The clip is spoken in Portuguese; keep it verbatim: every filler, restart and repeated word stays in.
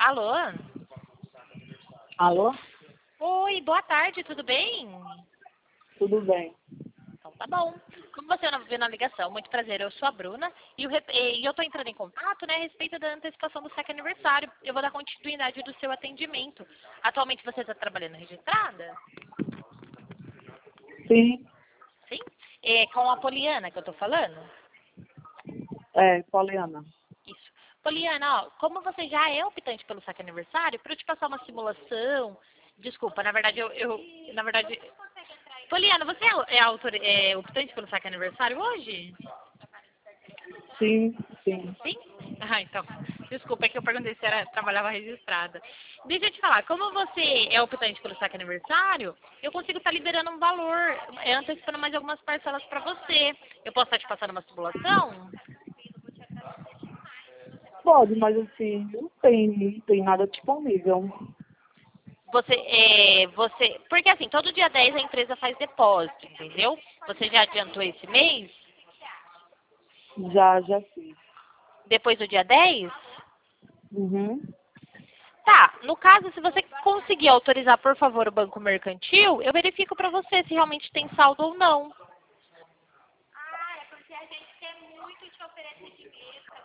Alô? Alô? Oi, boa tarde, tudo bem? Tudo bem. Então tá bom. Como você não viu na ligação, muito prazer, eu sou a Bruna e, o rep- e eu tô entrando em contato, né, a respeito da antecipação do sétimo aniversário. Eu vou dar continuidade do seu atendimento. Atualmente você está trabalhando registrada? Sim, Sim? É com a Poliana que eu tô falando? é, Poliana. Isso. Poliana, ó, como você já é optante pelo saque aniversário, para eu te passar uma simulação. Desculpa, na verdade, eu. eu na verdade. Poliana, você é, é, autor, é optante pelo saque aniversário hoje? Sim, sim. Sim? Ah, então. Desculpa, é que eu perguntei se era, trabalhava registrada. Deixa eu te falar, como você é optante pelo saque aniversário, eu consigo estar liberando um valor, é, antecipando mais algumas parcelas para você. Eu posso estar te passando uma simulação? Pode, mas assim, não tem, não tem nada disponível. Você, é, você, porque assim, todo dia dez a empresa faz depósito, entendeu? Você já adiantou esse mês? Já, já fiz. Depois do dia dez? Uhum. Tá, no caso, se você conseguir autorizar, por favor, o banco mercantil, eu verifico para você se realmente tem saldo ou não.